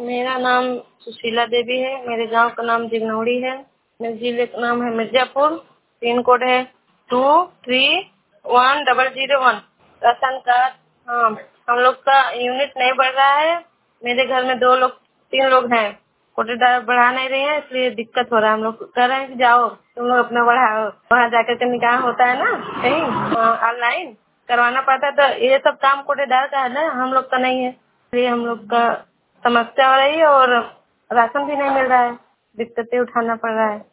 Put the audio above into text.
मेरा नाम सुशीला देवी है। मेरे गांव का नाम जिगनौड़ी है। मेरे जिले का नाम है मिर्जापुर। पिन कोड है 231001। राशन कार्ड, हाँ, हम लोग का यूनिट नहीं बढ़ रहा है। मेरे घर में 3 लोग हैं। कोटेदार बढ़ा नहीं रही है, इसलिए दिक्कत हो रहा है। हम लोग कह रहे हैं कि जाओ तुम लोग अपना बढ़ाओ। वहाँ जाकर के निकाह होता है ना, कहीं ऑनलाइन करवाना पड़ता है। तो ये सब काम कोटेदार का है ना, हम लोग का नहीं है। इसलिए हम लोग का समस्या हो रही है और राशन भी नहीं मिल रहा है। दिक्कतें उठाना पड़ रहा है।